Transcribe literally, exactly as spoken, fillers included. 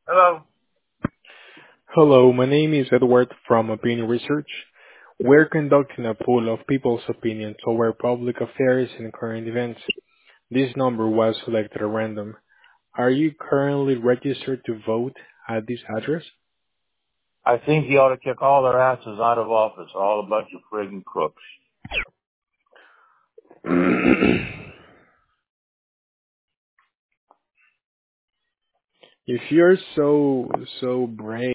Hello. Hello, my name is Edward from Opinion Research. We're conducting a poll of people's opinions over public affairs and current events. This number was selected at random. Are you currently registered to vote at this address? I think you ought to kick all their asses out of office, all a bunch of friggin' crooks. If you're so, so brave,